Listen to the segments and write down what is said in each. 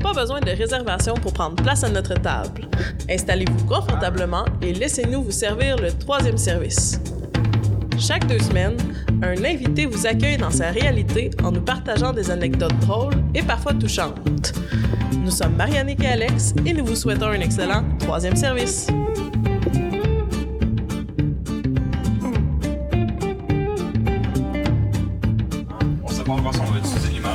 pas besoin de réservation pour prendre place à notre table. Installez-vous confortablement et laissez-nous vous servir le troisième service. Chaque 2 semaines, un invité vous accueille dans sa réalité en nous partageant des anecdotes drôles et parfois touchantes. Nous sommes Mariannick et Alex et nous vous souhaitons un excellent troisième service. On sait pas encore si on va utiliser l'image.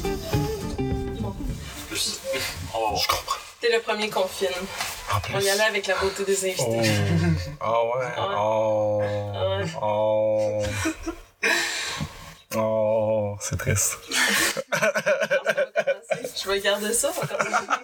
Je comprends. T'es le premier qu'on filme. En plus. On y allait avec la beauté des invités. Oh ouais. Oh, c'est triste. Je vais garder ça encore.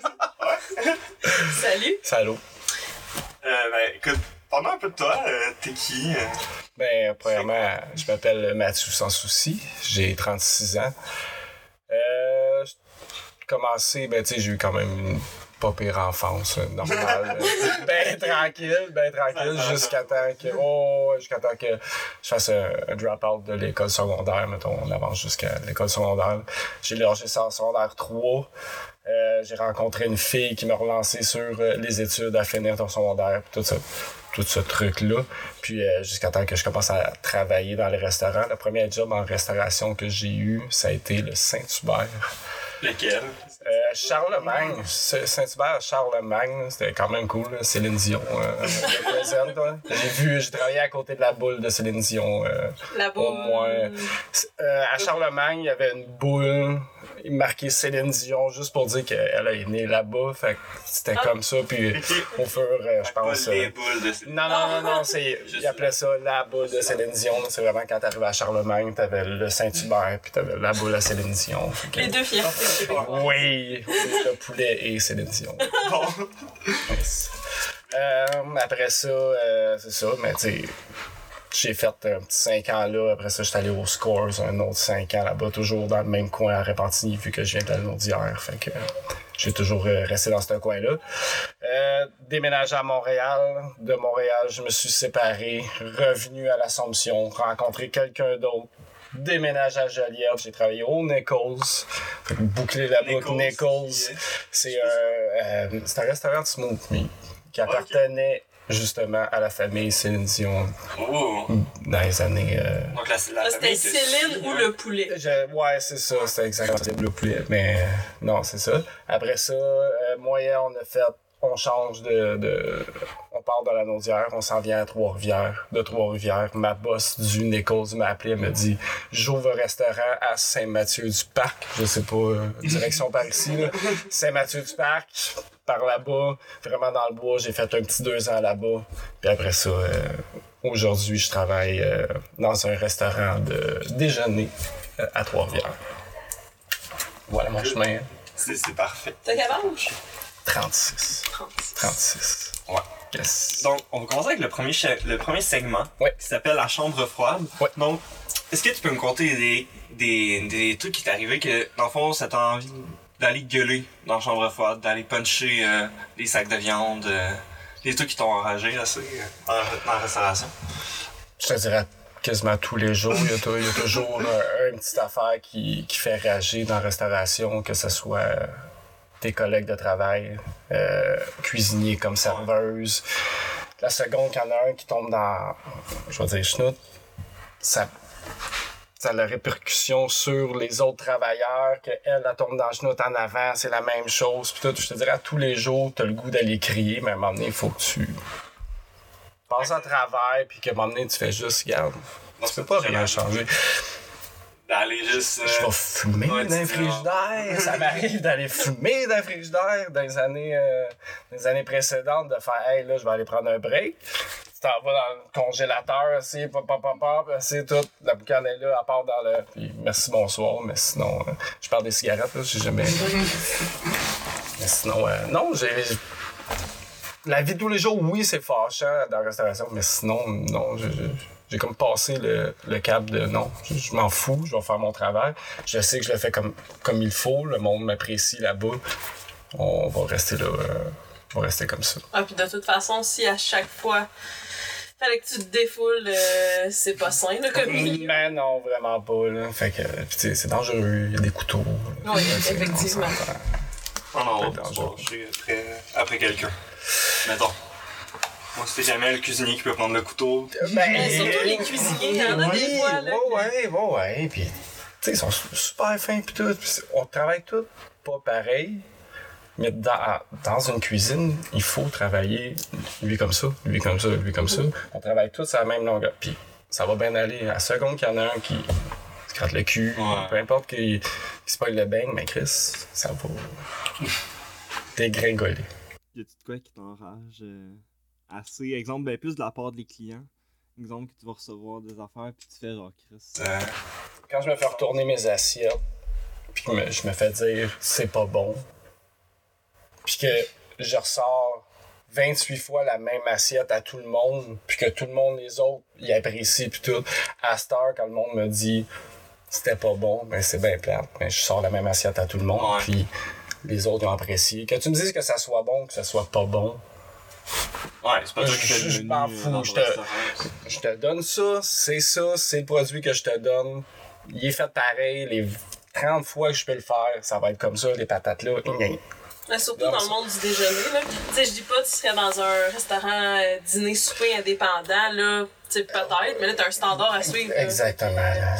Salut. Salut. Écoute, parle-moi un peu de toi. T'es qui? Premièrement, je m'appelle Mathieu Sans Souci. J'ai 36 ans. J'ai commencé, j'ai eu quand même une pas pire enfance, normale. tranquille, jusqu'à temps que je fasse un drop-out de l'école secondaire, mettons, on avance jusqu'à l'école secondaire. J'ai logé ça en secondaire 3. J'ai rencontré une fille qui m'a relancé sur les études à finir ton secondaire, tout ce truc-là. Puis jusqu'à temps que je commence à travailler dans les restaurants. Le premier job en restauration que j'ai eu, ça a été le Saint-Hubert. Lequel? Charlemagne. Saint-Hubert, Charlemagne, c'était quand même cool. Là. Céline Dion représente. J'ai travaillé à côté de la boule de Céline Dion. La boule. Au moins. À Charlemagne, il y avait une boule marquée Céline Dion juste pour dire qu'elle est née là-bas. Fait que c'était comme ça. Puis au fur, je pense. Pas les boules de Céline Dion. Non. Ils appelaient ça la boule de Céline Dion. C'est vraiment quand t'arrivais à Charlemagne, t'avais le Saint-Hubert, puis t'avais la boule à Céline Dion. Les deux fiertés québécoises. Oui, le poulet et Céline Dion. Bon. Après ça, c'est ça, mais tu sais, j'ai fait un petit 5 ans là. Après ça, j'étais allé au Scores, un autre 5 ans là-bas, toujours dans le même coin à Repentigny, vu que je viens de la Naudière. Fait que j'ai toujours resté dans ce coin-là. Déménagé à Montréal. De Montréal, je me suis séparé, revenu à l'Assomption, rencontré quelqu'un d'autre. Déménage à Joliette, j'ai travaillé au Nichols. Fait que boucler la boucle Nichols. C'est un restaurant de smoothie qui appartenait justement à la famille Céline Dion dans les années. Donc la c'était Céline ou le poulet? Ouais, c'est ça, c'était exactement le poulet. Mais non, c'est ça. Après ça, moyen, on change on part de la Naudière, on s'en vient à Trois-Rivières. De Trois-Rivières, ma boss du Nichols m'a appelé, elle m'a dit « J'ouvre un restaurant à Saint-Mathieu-du-Parc. » Je sais pas, direction par ici, là. Saint-Mathieu-du-Parc, par là-bas, vraiment dans le bois. J'ai fait un petit 2 ans là-bas. Puis après ça, aujourd'hui, je travaille dans un restaurant de déjeuner à Trois-Rivières. Voilà mon chemin. C'est parfait. T'as quel âge? 36. Ouais. Yes. Donc, on va commencer avec le premier segment, qui s'appelle la chambre froide. Ouais. Donc, est-ce que tu peux me conter des trucs qui t'est arrivé que, dans le fond, ça t'a envie d'aller gueuler dans la chambre froide, d'aller puncher des sacs de viande, des trucs qui t'ont enragé assez dans la restauration? Je te dirais quasiment tous les jours. Il y a toujours une petite affaire qui fait rager dans la restauration, que ce soit tes collègues de travail, cuisiniers comme serveuse. La seconde qu'il y en a un qui tombe dans, je vais dire, chenoute, ça a la répercussion sur les autres travailleurs, qu'elle tombe dans le chenoute en avant, c'est la même chose. Puis tout, je te dirais, à tous les jours, t'as le goût d'aller crier, mais à un moment donné, il faut que tu passes à travers, puis qu'à un moment donné, tu fais juste, regarde, tu peux pas rien changer. D'aller juste... Je vais fumer dans le frigidaire. Ça m'arrive d'aller fumer dans le frigidaire dans les années précédentes, de faire « Hey, là, je vais aller prendre un break. » Tu t'en vas dans le congélateur, c'est c'est tout. La boucane est là, à part dans le... Puis merci, bonsoir. Mais sinon, je parle des cigarettes, là, j'ai jamais... Mais sinon, non, la vie de tous les jours, oui, c'est fâchant dans la restauration, mais sinon, non, j'ai comme passé le cap de non, je m'en fous, je vais faire mon travail. Je sais que je le fais comme il faut, le monde m'apprécie là-bas. On va rester là, on va rester comme ça. Ah, puis de toute façon, si à chaque fois, fallait que tu te défoules, c'est pas sain, là, comme milieu. Mais non, vraiment pas, là. Fait que, c'est dangereux, il y a des couteaux. Oui, effectivement. Oh non, on peut va être pas se dangereux. pencher après quelqu'un. Mettons. Moi, c'était jamais le cuisinier qui peut prendre le couteau. Mais surtout les cuisiniers, il y en a des fois, là. Ouais. Puis, tu sais, ils sont super fins pis tout. Pis on travaille tous pas pareil. Mais dans une cuisine, il faut travailler lui comme ça, lui comme ça, lui comme ça. On travaille tous à la même longueur. Puis ça va bien aller. À la seconde qu'il y en a un qui se gratte le cul, peu importe qui se pogne le beigne, mais Chris, ça va dégringoler. Y a-tu de quoi qui t'enrage assez? Exemple, plus de la part des clients. Exemple, que tu vas recevoir des affaires puis tu fais genre Chris. Quand je me fais retourner mes assiettes, puis que je me fais dire c'est pas bon, puis que je ressors 28 fois la même assiette à tout le monde, puis que tout le monde, les autres, ils apprécient, puis tout. À cette heure, quand le monde me dit c'était pas bon, ben c'est bien plate, mais je sors la même assiette à tout le monde, puis les autres ont apprécié. Que tu me dises que ça soit bon, que ça soit pas bon, Ouais, c'est pas toi qui fais le je menu m'en fous. dans ton restaurant. Je te donne ça, c'est le produit que je te donne. Il est fait pareil, les 30 fois que je peux le faire, ça va être comme ça, les patates là. Mais surtout dans le monde du déjeuner, là. Tu sais, je dis pas que tu serais dans un restaurant dîner-souper indépendant, là. Tu sais, peut-être, mais là, t'as un standard à suivre. Là. Exactement. Là.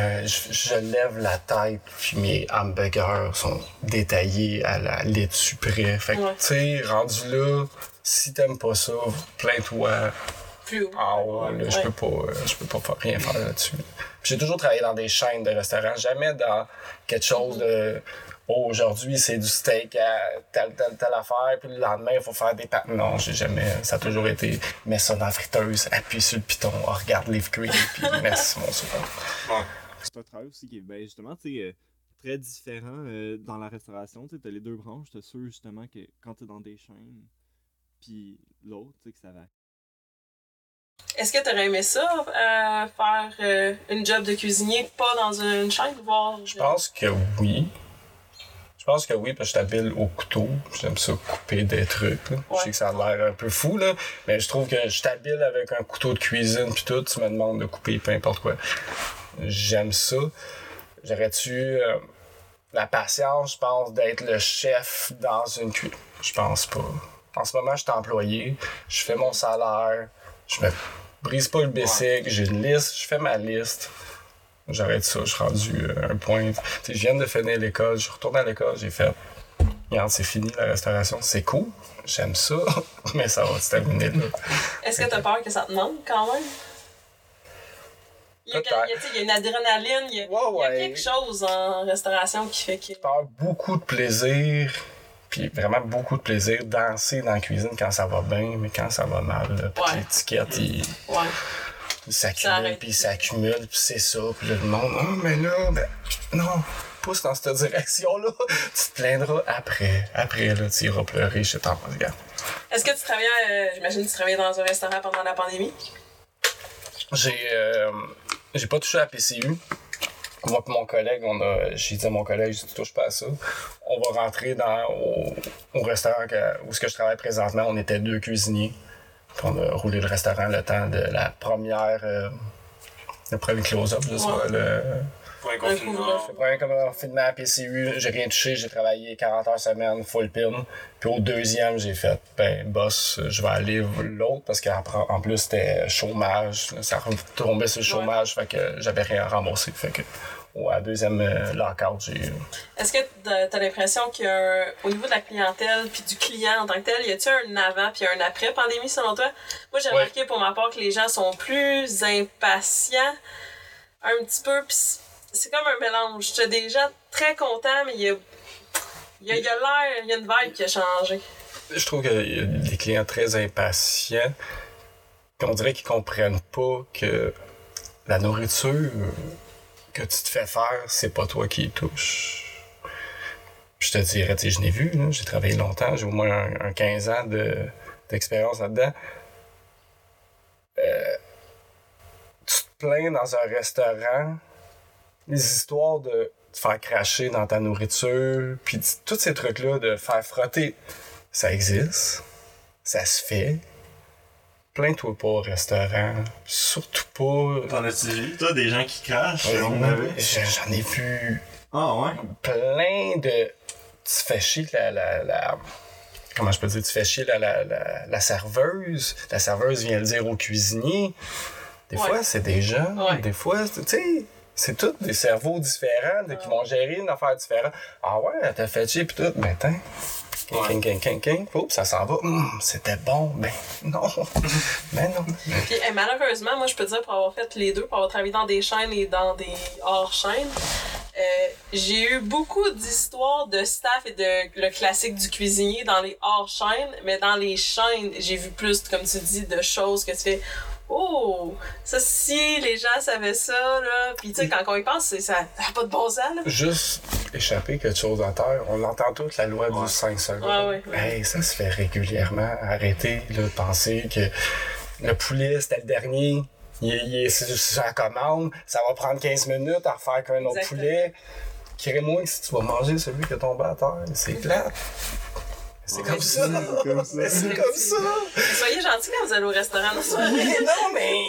Je lève la tête, puis mes hamburgers sont détaillés à la laitue près. Fait que, tu sais, rendu là, si t'aimes pas ça, plains-toi. Plus haut. Ah ouais, là, je peux pas rien faire là-dessus. Puis j'ai toujours travaillé dans des chaînes de restaurants, jamais dans quelque chose de... Oh, aujourd'hui, c'est du steak à telle affaire, puis le lendemain, il faut faire des pâtes. Non, j'ai jamais... Ça a toujours été, mets ça dans la friteuse, appuie sur le piton, regarde les fruits, puis mets sur mon soupapin. Ouais. C'est un travail aussi qui est justement, tu sais, très différent dans la restauration. Tu sais, t'as les deux branches, t'as sûr justement que quand t'es dans des chaînes, puis l'autre, tu sais, que ça va. Est-ce que t'aurais aimé ça, faire une job de cuisinier, pas dans une chaîne, voir... Je pense que oui. Je pense que oui, parce que je suis habile au couteau. J'aime ça couper des trucs. Là. Je sais que ça a l'air un peu fou, là, mais je trouve que je suis habile avec un couteau de cuisine puis tout. Tu me demandes de couper peu importe quoi. J'aime ça. J'aurais-tu la patience, je pense, d'être le chef dans une cuisine? Je pense pas. En ce moment, je suis employé. Je fais mon salaire. Je me brise pas le bicycle. J'ai une liste. Je fais ma liste. J'arrête ça, je suis rendu à un point. Je viens de finir l'école, je retourne à l'école, j'ai fait. Regarde, c'est fini la restauration, c'est cool, j'aime ça, mais ça va se terminer là. Est-ce que t'as peur que ça te manque quand même? Il y a une adrénaline, il y a quelque chose en restauration qui fait que. J'ai beaucoup de plaisir, puis vraiment beaucoup de plaisir, danser dans la cuisine quand ça va bien, mais quand ça va mal, là, puis l'étiquette, il s'accumule, puis il s'accumule, puis c'est ça, puis là, le monde, oh, mais là, ben, non, pousse dans cette direction-là, tu te plaindras après, là, tu iras pleurer chez ton regarde. Est-ce que tu travaillais, j'imagine que tu travaillais dans un restaurant pendant la pandémie? J'ai pas touché à la PCU. Moi et mon collègue, j'ai dit à mon collègue, je dis, tu touches pas à ça. On va rentrer au restaurant où je travaille présentement, on était 2 cuisiniers. Puis on a roulé le restaurant le temps de la première... le premier close-up, je sais pas, le premier confinement à PCU, j'ai rien touché, j'ai travaillé 40 heures semaine, full pin. Puis au deuxième, j'ai fait, boss, je vais aller l'autre parce qu'en plus, c'était chômage. Ça retombait sur le chômage, fait que j'avais rien remboursé. Fait que à la deuxième lockout, j'ai eu... Est-ce que t'as l'impression qu'au niveau de la clientèle puis du client en tant que tel, y a-tu un avant puis un après pandémie selon toi? Moi, j'ai remarqué pour ma part que les gens sont plus impatients un petit peu, puis c'est comme un mélange. T'as des gens très contents, mais il y a une vibe qui a changé. Je trouve qu'il y a des clients très impatients, puis on dirait qu'ils comprennent pas que la nourriture que tu te fais faire, c'est pas toi qui y touche. Je te dirais, je l'ai vu, là, j'ai travaillé longtemps, j'ai au moins un 15 ans d'expérience là-dedans. Tu te plains dans un restaurant, les histoires de te faire cracher dans ta nourriture, puis tous ces trucs-là de faire frotter, ça existe, ça se fait. Plains-toi pas au restaurant, surtout pas... T'en as-tu vu, toi, des gens qui crachent? J'en ai vu Ah ouais? plein de fais chier comment je peux dire, tu fais chier la serveuse. La serveuse vient le dire au cuisinier. Des fois, c'est des gens. Ouais. Des fois, tu sais, c'est tous des cerveaux différents qui vont gérer une affaire différente. Ah ouais, elle t'a fait chier pis tout. Ben, attends. King. Oups, ça s'en va. C'était bon. Ben, non. Ben, non. Puis malheureusement, moi, je peux dire, pour avoir fait les deux, pour avoir travaillé dans des chaînes et dans des hors-chaînes, j'ai eu beaucoup d'histoires de staff et de le classique du cuisinier dans les hors-chaînes, mais dans les chaînes, j'ai vu plus, comme tu dis, de choses que tu fais. Oh, ça, si les gens savaient ça, là. Puis, tu sais, quand on y pense, ça n'a pas de bon sens, là. Juste échapper quelque chose à terre. On entend toute la loi du 5 secondes. Ouais. Hey, ça se fait régulièrement. Arrêtez là, de penser que le poulet, c'était le dernier. Il est sur la commande. Ça va prendre 15 minutes à refaire qu'un autre poulet. Crée-moi que si tu vas manger celui qui est tombé à terre. C'est plate. C'est comme ça. C'est comme ça. Soyez gentils quand vous allez au restaurant dans soirée. Non, mais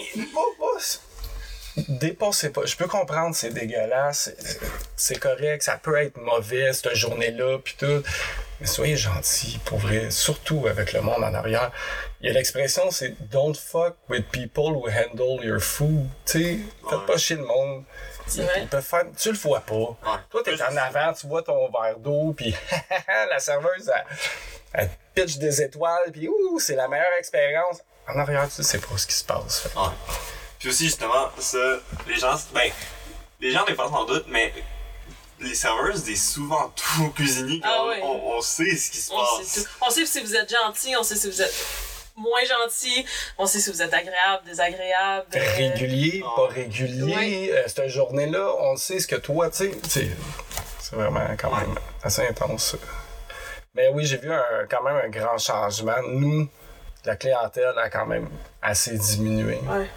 pas. Dépassez pas. Je peux comprendre, c'est dégueulasse. C'est correct. Ça peut être mauvais, cette journée-là, pis tout. Mais soyez gentils, pour vrai. Surtout avec le monde en arrière. Il y a l'expression, c'est « Don't fuck with people who handle your food ». Tu sais, faites pas chier le monde. C'est vrai. Ils peuvent faire... Tu le vois pas. Ouais. Toi, t'es en avant, tu vois ton verre d'eau, puis la serveuse, elle pitch des étoiles, puis c'est la meilleure expérience. En arrière, tu sais pas ce qui se passe. Fait. Ouais. Puis aussi, justement, ça, les gens des fois sans doute, mais les serveuses disent souvent tout aux cuisiniers. On sait ce qui se passe. On sait si vous êtes gentil, on sait si vous êtes moins gentil, on sait si vous êtes agréable, désagréable. Régulier, pas régulier. Cette journée-là, on sait ce que toi, tu sais, c'est vraiment quand même assez intense. Mais oui, j'ai vu quand même un grand changement. Nous, la clientèle a quand même assez diminué. Ouais.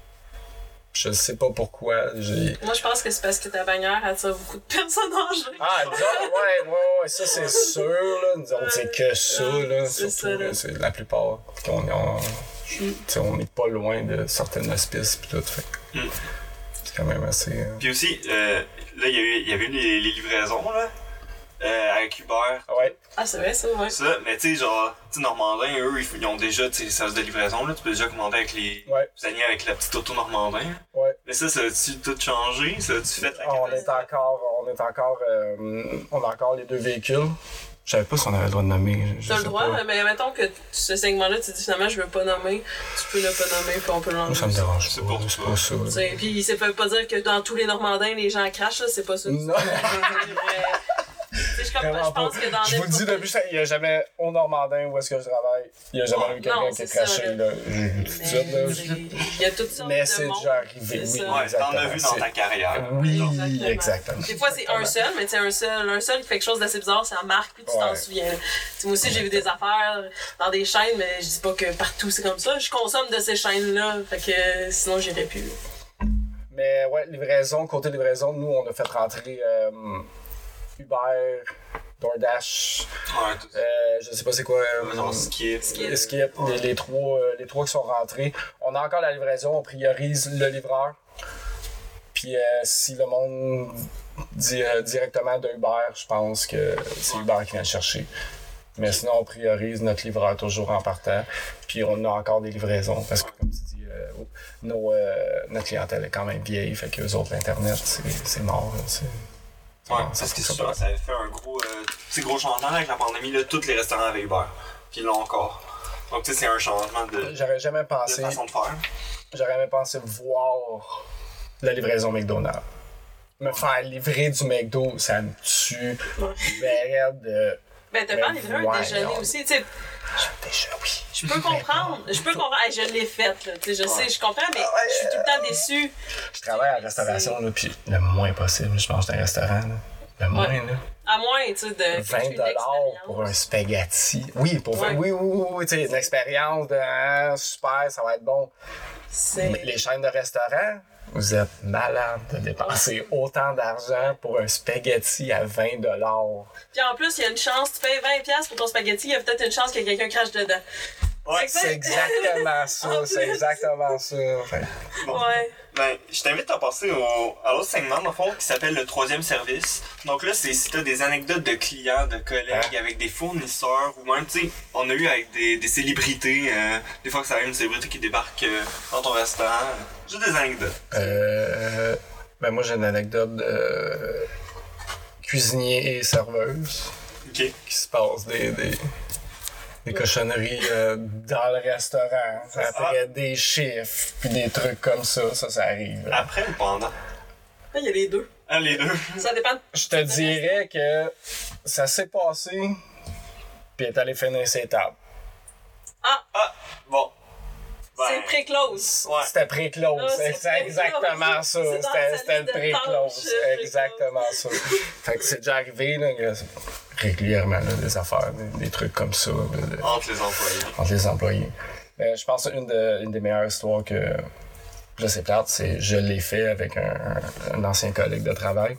Je sais pas pourquoi. Moi, je pense que c'est parce que ta bannière attire beaucoup de personnes âgées. Ah, nous autres, ouais, ça c'est sûr, là. Nous autres, c'est que ça, là. C'est Surtout, ça, là. c'est la plupart. On n'est pas loin de certaines hospices, pis tout. Fait. C'est quand même assez. Puis aussi, là, il y avait eu les livraisons, là. Avec Uber. Ouais. Ah, c'est vrai, ça, ouais. Ça, mais tu sais, genre, Normandin, eux, ils ont déjà, tu sais, les services de livraison, là. Tu peux déjà commander avec les. Ouais. Vous aligner avec la petite auto Normandin. Ouais. Mais ça a-tu tout changé? Ça a-tu fait la On a encore les deux véhicules. Je savais pas si on avait le droit de nommer. T'as le droit, mais mettons que ce segment-là, tu dis finalement, je veux pas nommer, tu peux ne pas nommer, puis on peut l'enlever. Ça me dérange C'est pas. pour C'est pas ça. Puis ça veut pas dire que dans tous les Normandins, les gens crachent, là, c'est pas ça. Non. Je pense que dans je vous le dis depuis, il n'y a jamais au Normandin où est-ce que je travaille, il n'y a jamais eu quelqu'un qui est craché. Là. Je vous dis tout de suite. Il y a toutes sortes mais de c'est monde. déjà arrivé, oui. Ça. Ouais, exactement. t'en as vu dans ta carrière. Oui, exactement. Des fois, c'est un seul, mais un seul qui fait quelque chose d'assez bizarre, c'est en marque, puis tu t'en souviens. T'sais, moi aussi, j'ai vu des affaires dans des chaînes, mais je dis pas que partout c'est comme ça. Je consomme de ces chaînes-là, fait que sinon, j'irais plus. Mais ouais, côté livraison, nous, on a fait rentrer Uber, DoorDash, Ouais, tout ça. je sais pas c'est quoi. Genre Skip. Skip, les trois qui sont rentrés. On a encore la livraison, on priorise le livreur. Puis si le monde dit directement de Uber, je pense que c'est Uber qui vient le chercher. Mais sinon, on priorise notre livreur toujours en partant. Puis on a encore des livraisons parce que, comme tu dis, notre clientèle est quand même vieille. Fait qu'eux autres, l'Internet, c'est mort. Ouais, parce que ça avait fait un gros changement avec la pandémie. Là, tous les restaurants avaient Uber. Puis ils l'ont encore. Donc, tu sais, c'est un changement de façon de faire. J'aurais jamais pensé voir la livraison McDonald's. Me faire livrer du McDo, ça me tue. de... Ben, t'as pas livré un déjeuner aussi, tu sais. Déjà, oui. Je peux comprendre. Hey, je l'ai faite, là. Je sais, je comprends, mais je suis tout le temps déçue. Je travaille à la restauration, là, puis le moins possible, je mange dans un restaurant, là. Le moins, là. À moins, tu sais, de. 20$ pour un spaghetti. Oui, oui, tu sais, une expérience de super, ça va être bon. Mais les chaînes de restaurants, vous êtes malade de dépenser autant d'argent pour un spaghetti à 20$. Puis en plus, il y a une chance, tu payes 20$ pour ton spaghetti, il y a peut-être une chance que quelqu'un crache dedans. Ouais, c'est exactement ça, c'est exactement ça. Enfin, ouais. Ben, je t'invite à passer à l'autre segment, dans le fond, qui s'appelle le troisième service. Donc là, c'est si t'as des anecdotes de clients, de collègues, avec des fournisseurs, ou même, tu sais, on a eu avec des célébrités, des fois que ça arrive une célébrité qui débarque dans ton restaurant. Juste des anecdotes. Ben moi, j'ai une anecdote de cuisinier et serveuse. Ok. Qui se passe des cochonneries dans le restaurant. Après des chiffres, puis des trucs comme ça arrive. Après ou pendant? Il y a les deux. Ah, les deux. Ça dépend. Je te dirais que ça s'est passé, puis elle est allée finir ses tables. Ah, bon. Ben, C'est pré-close. Ouais. C'était pré-close, Ah, c'est c'est exactement ça. C'est dans la C'était le liste de pré-close, tâches, exactement ça. Fait que c'est déjà arrivé, là, régulièrement, là, des affaires, des trucs comme ça. Entre les employés. Entre les employés. Je pense qu'une des meilleures histoires que... Là, c'est plate, c'est je l'ai fait avec un ancien collègue de travail.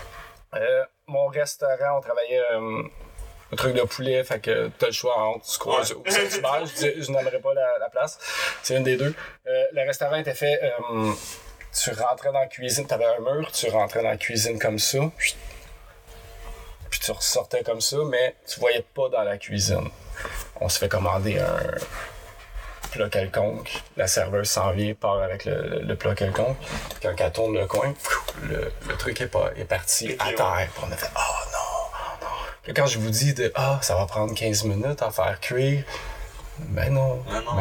Mon restaurant, on travaillait... un truc de poulet, fait que t'as le choix entre tu croises ou Saint-Hubert, je n'aimerais pas la place. C'est une des deux. Le restaurant était fait, tu rentrais dans la cuisine, t'avais un mur, tu rentrais dans la cuisine comme ça, puis tu ressortais comme ça, mais tu voyais pas dans la cuisine. On se fait commander un plat quelconque, la serveuse s'en vient, part avec le plat quelconque, quand elle tourne le coin, le truc est parti à terre, puis on a fait « Oh non! » Quand je vous dis ça va prendre 15 minutes à faire cuire, ben non.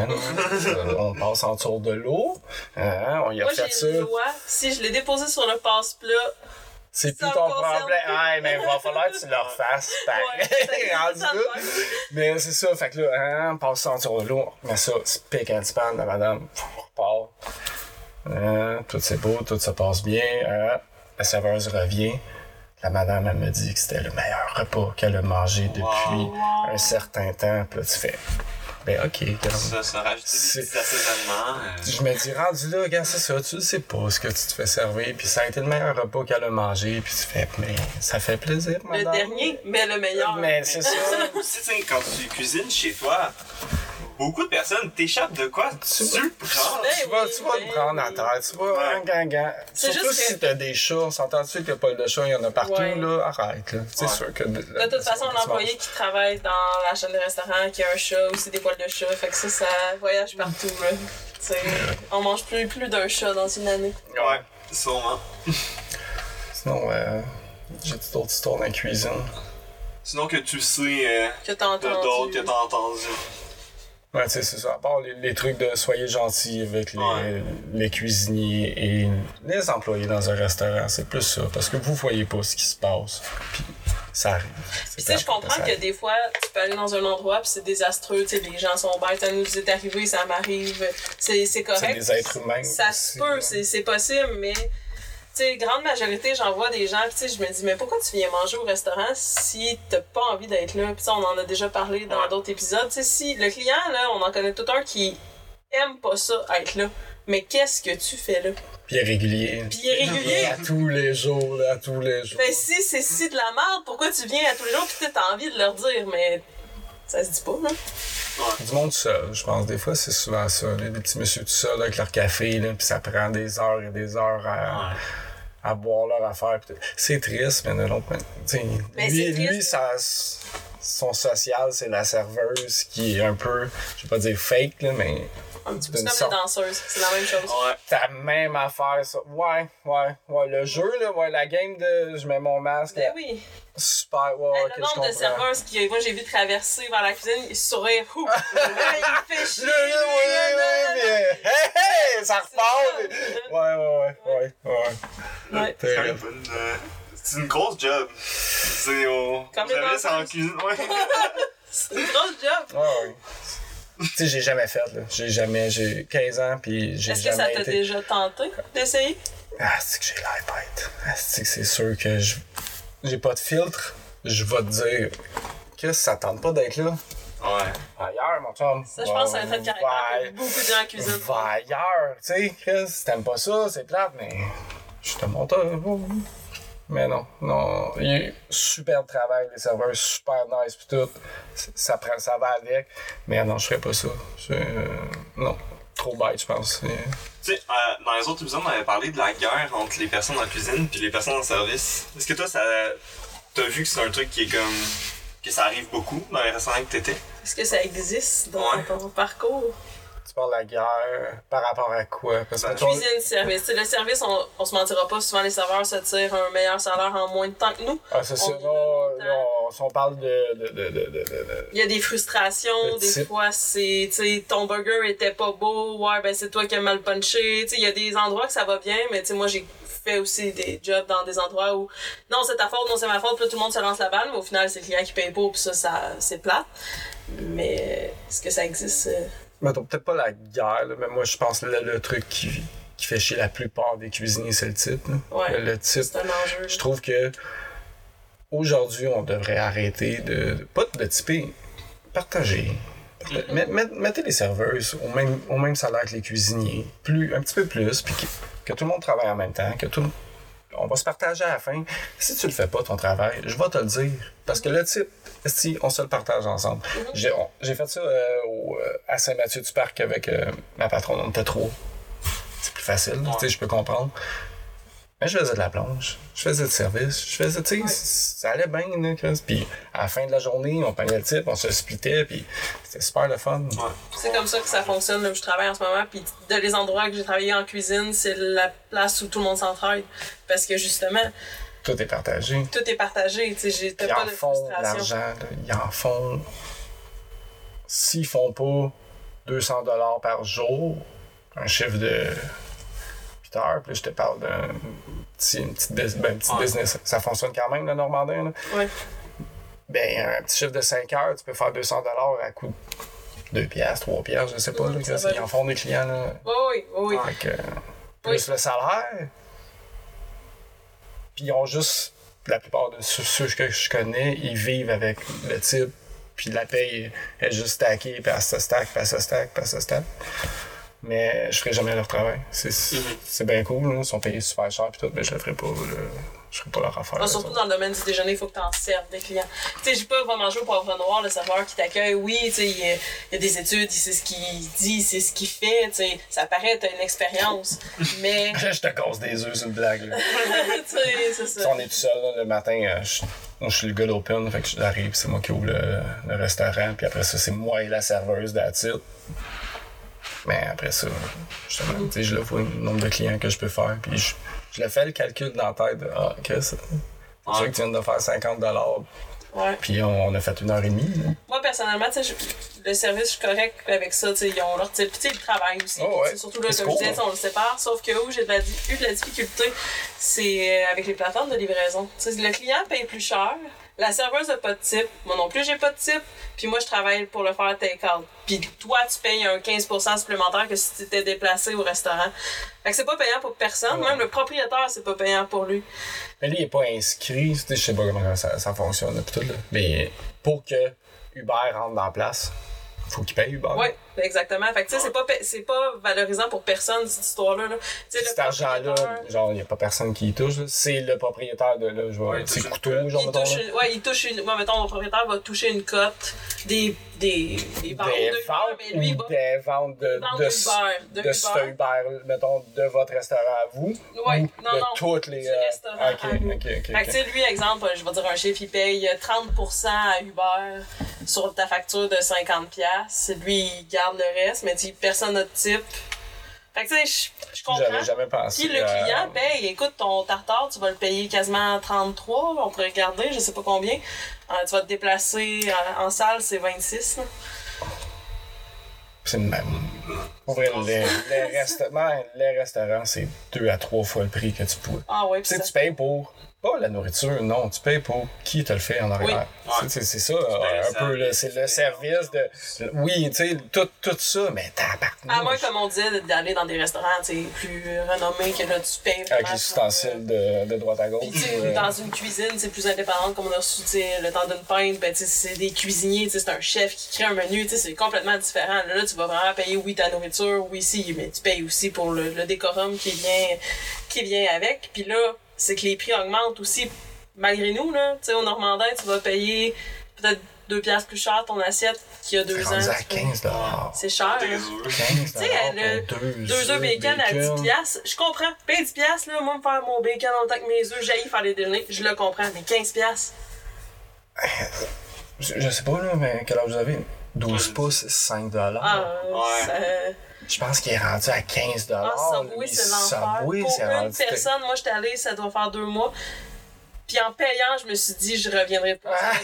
On passe en dessous de l'eau, on y a fait ça. Moi, j'ai le droit, si je l'ai déposé sur le passe-plat, c'est plus ça ton concerne problème. plus. Ah, mais il va falloir que tu le refasses. Ouais, Rendu là. Mais c'est ça, fait que là, on passe ça en dessous de l'eau, on met ça, c'est pique un petit pan, la madame, on repart. Tout c'est beau, tout se passe bien. La serveuse revient. La madame, elle me dit que c'était le meilleur repas qu'elle a mangé depuis un certain temps. Puis là, tu fais, ben ok. Ça rajoute des petits assaisonnements. Je me dis, rendu là, regarde, c'est ça, tu sais pas ce que tu te fais servir. Puis ça a été le meilleur repas qu'elle a mangé. Puis tu fais, mais ça fait plaisir, madame. Le dernier, mais le meilleur. Mais c'est ça. Aussi, tu sais, quand tu cuisines chez toi, beaucoup de personnes t'échappent de quoi tu prends. Tu vas te prendre à terre, tu vas Surtout juste si t'as des chats, on s'entend-tu qu'il n'y a pas de chat, il y en a partout, là, arrête, là. C'est sûr que... De toute façon, un employé qui travaille dans la chaîne de restaurant, qui a un chat, aussi des poils de chat, fait que ça voyage partout, là. T'sais, on mange plus d'un chat dans une année. Ouais, sûrement. Sinon, j'ai d'autres histoires dans la cuisine. Sinon que tu sais que t'as entendu. d'autres que t'as entendu. Ouais, tu sais, c'est ça. À part les trucs de soyez gentils avec les cuisiniers et les employés dans un restaurant, c'est plus ça. Parce que vous voyez pas ce qui se passe. Puis ça arrive. Puis tu sais, je comprends que des fois, tu peux aller dans un endroit puis c'est désastreux, tu sais, les gens sont bêtes, ça nous est arrivé, ça m'arrive. C'est correct. C'est des êtres humains. Ça se peut, c'est possible, mais... Tu sais, grande majorité, j'en vois des gens, pis tu sais, je me dis, mais pourquoi tu viens manger au restaurant si t'as pas envie d'être là? Pis on en a déjà parlé dans d'autres épisodes. Tu sais, si le client, là, on en connaît tout un qui aime pas ça, être là. Mais qu'est-ce que tu fais là? Puis il est régulier. À tous les jours, là, à tous les jours. Ben si c'est de la merde, pourquoi tu viens à tous les jours pis t'as envie de leur dire, mais ça se dit pas, là. Du monde seul, je pense. Des fois, c'est souvent ça. Là, des petits messieurs tout seuls avec leur café, là, puis ça prend des heures et des heures à boire leur affaire. C'est triste, mais de l'autre côté, lui son social, c'est la serveuse qui est un peu, je vais pas dire fake, là, mais... Un petit peu comme les danseuses, c'est la même chose. Ouais, ta même affaire, ça. Ouais. Le jeu, là, la game de je mets mon masque. Ben oui. Super, le nombre de serveuses qui, moi, j'ai vu traverser vers la cuisine, ils sourient. Il fait chier. Hey, ça repart. Ouais. C'est une grosse job. C'est au service en cuisine. Ouais. C'est une grosse job. Ouais. Tu sais, j'ai jamais fait, là. J'ai 15 ans, puis j'ai jamais été... Est-ce que ça t'a déjà tenté d'essayer? Ah, c'est que j'ai l'air bête. Ah, c'est sûr que j'ai pas de filtre. Je vais te dire, qu'est-ce que ça tente pas d'être là? Ouais. Ailleurs, mon chum. Ça, je pense que c'est un trait de caractère pour beaucoup de gens en cuisine. Va ailleurs, tu sais, Chris, si t'aimes pas ça, c'est plate, mais je te montre. Mais non, il y a eu super travail, les serveurs super nice pis tout, ça va avec, mais non, je ferais pas ça, non, trop bête, je pense. Tu sais, dans les autres épisodes, on avait parlé de la guerre entre les personnes en cuisine puis les personnes en service. Est-ce que toi, t'as vu que c'est un truc qui est comme... que ça arrive beaucoup dans les restaurants que t'étais? Est-ce que ça existe dans ton parcours? Tu parles de la guerre par rapport à quoi? Parce que cuisine, service. T'sais, le service, on se mentira pas, souvent les serveurs se tirent un meilleur salaire en moins de temps que nous. Ah, c'est ça. Non, si on parle Il y a des frustrations, des fois c'est, tu sais, ton burger était pas beau, ouais, ben c'est toi qui as mal punché. Tu sais, il y a des endroits que ça va bien, mais tu sais, moi j'ai fait aussi des jobs dans des endroits où non, c'est ta faute, non, c'est ma faute, puis là, tout le monde se lance la balle, mais au final, c'est le client qui paye pour, puis ça c'est plate. Mais est-ce que ça existe? Mettons, peut-être pas la guerre, là, mais moi, je pense que le truc qui fait chier la plupart des cuisiniers, c'est le type. Ouais, le type. C'est un enjeu. Je trouve que aujourd'hui, on devrait arrêter pas de typer, partager. Mettez les serveuses au même salaire que les cuisiniers, un petit peu plus, puis que tout le monde travaille en même temps, on va se partager à la fin. Si tu le fais pas, ton travail, je vais te le dire. Parce que le type, si on se le partage ensemble. J'ai fait ça à Saint-Mathieu-du-Parc avec ma patronne, on était trois. C'est plus facile, tu sais, je peux comprendre. Mais je faisais de la plonge, je faisais du service, tu sais, ça allait bien, là, Chris. Puis à la fin de la journée, on prenait le type, on se splitait, puis c'était super le fun. Ouais. C'est comme ça que ça fonctionne là où je travaille en ce moment, puis de les endroits que j'ai travaillé en cuisine, c'est la place où tout le monde s'entraide. Parce que justement... Tout est partagé. Tout est partagé, tu sais, t'as pas de frustration. Ils en font l'argent, ils en font... S'ils font pas 200$ par jour, un chiffre de... heures, puis je te parle d'un petit business. Ça fonctionne quand même, le Normandin. Là. Ouais. Ben, un petit chiffre de 5 heures, tu peux faire 200$ à coût de 2 piastres, 3 piastres, je sais pas. Ils en font des clients. Là. Oui. Donc, plus le salaire. Puis ils ont juste, la plupart de ceux que je connais, ils vivent avec le type, puis la paye est juste stackée, puis elle se stack, puis elle se stack, puis elle se stack. Mais je ferai jamais leur travail. C'est bien cool, là. Ils sont payés super cher pis tout, mais je le ferai pas. Je ferai pas leur affaire. Ah, surtout dans le domaine du déjeuner, il faut que tu en serves des clients. Tu sais, j'ai pas va manger au poivre noir, le serveur qui t'accueille. Oui, tu sais, il y a des études, il sait ce qu'il dit, il sait ce qu'il fait. Tu sais, ça paraît, t'as une expérience. Mais. Je te casse des œufs, c'est une blague, là. Tu sais, c'est ça. Si on est tout seul, là, le matin, je suis le gars d'open, fait que j'arrive, c'est moi qui ouvre le restaurant, puis après ça, c'est moi et la serveuse d'attitude. Mais après ça, justement, tu sais, je le vois le nombre de clients que je peux faire, puis je le fais le calcul dans la tête de OK, c'est sûr que tu viens de faire 50$. Ouais. Puis on a fait 1h30. Là. Moi, personnellement, tu sais, le service, je suis correct avec ça. Tu sais, ils ont leur type. Puis, tu sais, le travail aussi. Surtout là, comme je disais, on le sépare. Sauf que où j'ai eu de la difficulté, c'est avec les plateformes de livraison. Tu sais, le client paye plus cher. La serveuse n'a pas de type. Moi non plus, j'ai pas de type. Puis moi, je travaille pour le faire take-out. Puis toi, tu payes un 15% supplémentaire que si tu étais déplacé au restaurant. Fait que c'est pas payant pour personne. Même le propriétaire, c'est pas payant pour lui. Mais lui, il est pas inscrit. Je sais pas comment ça fonctionne. Là, tout, là. Mais pour que Uber rentre dans la place, faut qu'il paye Uber. Oui, exactement. Fait que tu sais, c'est pas valorisant pour personne, cette histoire-là. Là. Cet argent-là, genre, il n'y a pas personne qui y touche. Là. C'est le propriétaire de là, genre, ses couteaux, genre, mettons. Il touche une. Moi, mettons, mon propriétaire va toucher une cote des ventes de Uber, des ventes de ce Uber, mettons, de votre restaurant à vous. Oui, non. Toutes les. Du restaurant. OK. Fait que, tu sais, lui, exemple, je vais dire un chiffre, il paye 30% à Uber sur ta facture de 50$. Lui, il garde le reste, mais personne n'a de type. Fait que, tu sais, je comprends. J'avais jamais pensé. Puis le client paye, écoute, ton tartare, tu vas le payer quasiment 33$. On pourrait regarder, je sais pas combien. Tu vas te déplacer en salle, c'est 26$. Là. C'est le même. Pour vrai, les restaurants, c'est 2 à 3 fois le prix que tu peux. Ah oui, tu sais, tu payes pour. Pas la nourriture, non. Tu payes pour qui te le fait en arrière. Oui. C'est ça, un peu. Là, c'est le service de. Oui, tu sais, tout ça, mais tabarnak. À moins, comme on disait, d'aller dans des restaurants plus renommés, que là, tu payes. Avec les ustensiles de droite à gauche. Puis, dans une cuisine, c'est plus indépendant, comme on a reçu le temps d'une pinte, ben, c'est des cuisiniers, c'est un chef qui crée un menu, c'est complètement différent. Là, tu vas vraiment payer, oui, ta nourriture, oui, si, mais tu payes aussi pour le décorum qui vient avec. Puis là, c'est que les prix augmentent aussi malgré nous, là. Tu sais, au Normandin, tu vas payer peut-être 2 piastres plus cher ton assiette qu'il y a 2 C'est ans. rendu à tu fais. 15 C'est cher. Des hein. œufs. 15 Tu sais, pour 2 œufs bacon à 10 piastres, je comprends. Paye 10 piastres, là, moi, me faire mon bacon en tant que mes œufs, j'aille faire les déjeuners, je le comprends. Mais 15 piastres. Je sais pas, là, mais quel âge vous avez? 12 pouces, 5 Ah, Ouais. ça... Je pense qu'il est rendu à 15 Ah, Subway, c'est l'enfer. Pour une personne, moi, j'étais allée, ça doit faire 2 mois. Puis en payant, je me suis dit, je reviendrai pas. Ça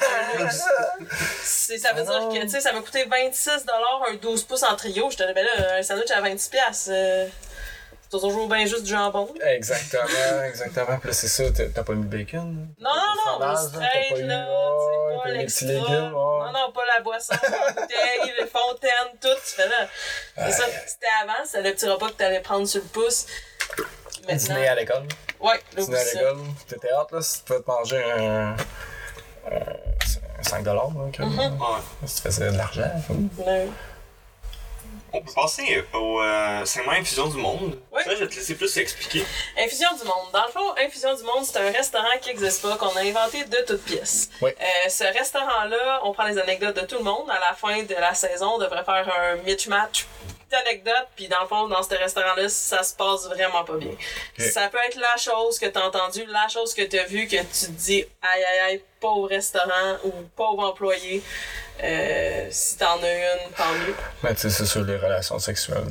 veut dire que, tu sais, ça m'a coûté 26$ un 12 pouces en trio. J'étais ben là, un sandwich à 26$. C'est toujours bien juste du jambon. Exactement. Puis là, c'est ça, t'as pas mis le bacon? Non, le straight, là. C'est pas les petits l'extra. légumes. Non, pas la boisson, la bouteille, les fontaines, tout. Tu fais là. C'est ça. C'était avant, c'était le petit repas que t'allais prendre sur le pouce. Dîner à l'école. Ouais, Dîner à l'école. T'étais hâte, là, si tu pouvais te manger un 5$, là, Ouais. si tu faisais de l'argent. Ouais. On peut passer au segment Infusion du Monde. Oui. Ça, je vais te laisser plus expliquer. Infusion du Monde. Dans le fond, Infusion du Monde, c'est un restaurant qui n'existe pas, qu'on a inventé de toutes pièces. Oui. Ce restaurant-là, on prend les anecdotes de tout le monde. À la fin de la saison, on devrait faire un match d'anecdotes. Puis dans le fond, dans ce restaurant-là, ça se passe vraiment pas bien. Okay. Ça peut être la chose que t'as entendue, la chose que t'as vue, que tu te dis aïe, pauvre restaurant ou pauvre employé. Si t'en as une, tant mieux. Mais tu sais, c'est sur les relations sexuelles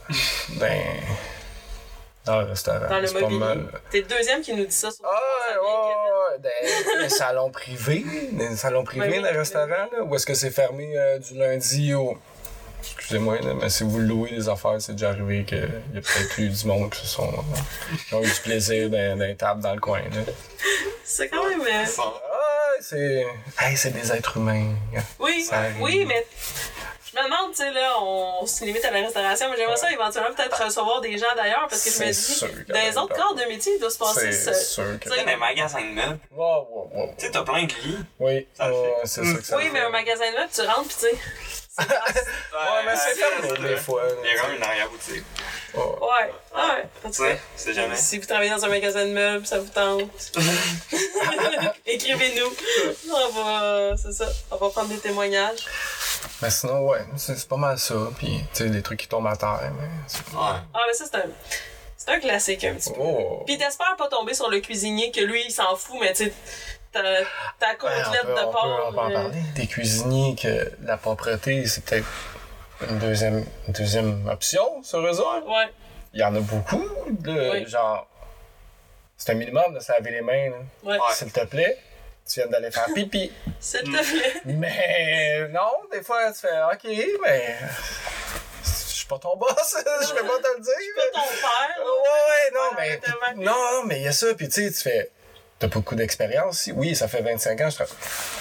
dans le restaurant. Dans le c'est mobilier. pas mal. T'es le deuxième qui nous dit ça sur Des salons privés. Des salons privés dans les restaurants, là, où est-ce que c'est fermé du lundi au. Excusez-moi, là, mais si vous louez des affaires, c'est déjà arrivé qu'il y a peut-être eu du monde qui ont eu du plaisir dans les tables dans le coin. Là. C'est quand même... c'est des êtres humains. Oui, mais je me demande, tu sais, là, on se limite à la restauration, mais j'aimerais ça éventuellement peut-être recevoir des gens d'ailleurs, parce que je me dis, dans les autres corps de métier, il doit se passer ça. C'est sûr que... Tu sais, des magasins de meubles. Wow. Tu sais, t'as plein de lits. Oui, Ça le fait. c'est ça que ça Oui, mais un magasin de meubles, tu rentres, pis tu sais... Ouais, mais c'est fermé des fois. Il y a quand même une arrière-boutique. Ouais. En tout Tu sais, cas, c'est jamais. si vous travaillez dans un magasin de meubles, ça vous tente. Écrivez-nous. C'est ça. On va prendre des témoignages. Mais sinon, ouais, c'est pas mal ça. Puis, tu sais, des trucs qui tombent à terre. Mais... Ouais. Ah, mais ça, c'est un classique un petit peu. Puis t'espères pas tomber sur le cuisinier que lui, il s'en fout, mais tu sais, ta côtelette de porc. On peut en parler. Des cuisiniers que la propreté, c'est peut-être une deuxième option sur eux autres. Ouais. Il y en a beaucoup, de genre... C'est un minimum de se laver les mains, là. Ouais. S'il te plaît, tu viens d'aller faire pipi. S'il te plaît. Mais non, des fois, tu fais « OK, mais... Je suis pas ton boss, je vais pas te le dire. » Je suis pas ton père. Non, mais il y a ça, puis tu sais, tu fais... T'as beaucoup d'expérience ici? Oui, ça fait 25 ans, je te...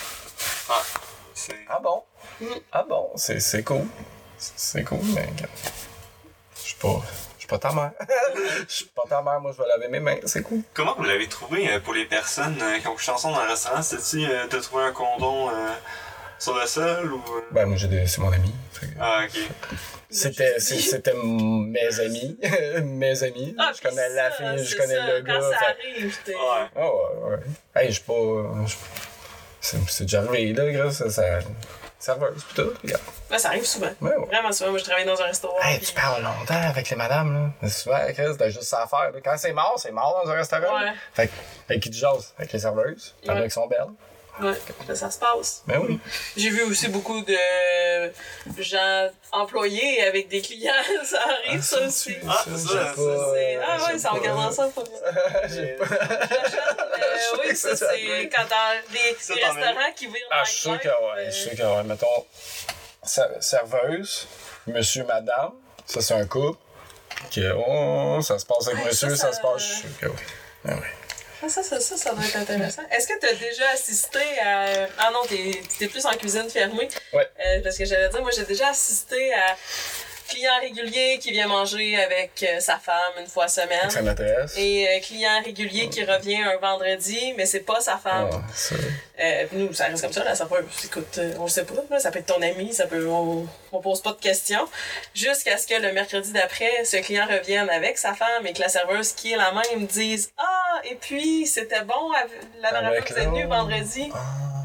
Ah bon? Ah bon? C'est cool. C'est cool, mais... Je suis pas ta mère. Je suis pas ta mère, moi je vais laver mes mains, c'est cool. Comment vous l'avez trouvé pour les personnes qui ont couché ensemble dans le restaurant? C'était-tu de trouver un condom sur le sol ou... Ben moi c'est mon ami. Ah, ok. C'était mes amis. Mes amis. Ah, je connais la fille, je connais le gars. Quand ça arrive, t'es... Ouais. Ouais. Hey, je suis pas... C'est déjà arrivé, là, grâce à ça. Serveuse, pis tout, regarde. Ouais, ça arrive souvent. Ouais. Vraiment souvent. Moi, je travaille dans un restaurant. Hey, puis... tu parles longtemps avec les madames, là. C'est souvent, Chris, t'as juste ça à faire. Là. Quand c'est mort dans un restaurant. Ouais. Fait que, avec qui tu jases? Avec les serveuses. T'en as qui sont belles. Ouais, là, ça se passe. Ben oui. J'ai vu aussi beaucoup de gens employés avec des clients. Ça arrive, ça aussi. Ça en regardant ça, pas J'ai pas... oui, ça, c'est quand dans des restaurants qui virent je suis sûr que ouais. Je suis sûr que ouais. Mettons, serveuse, monsieur, madame, ça c'est un couple. Ça se passe avec monsieur, ça se passe. Je suis sûr que oui. Ben oui. Ça doit être intéressant. Est-ce que tu as déjà assisté à... Ah non, t'es plus en cuisine fermée. Ouais. Parce que j'allais dire, moi, j'ai déjà assisté à client régulier qui vient manger avec sa femme une fois semaine. Avec sa maîtresse. Et client régulier qui revient un vendredi, mais c'est pas sa femme. Nous, ça reste comme ça, la serveuse. Écoute, on le sait pas, là, ça peut être ton ami, ça peut... On pose pas de questions. Jusqu'à ce que le mercredi d'après, ce client revienne avec sa femme et que la serveuse qui est la même dise « Ah, et puis, c'était bon la dernière fois que vous êtes venu vendredi.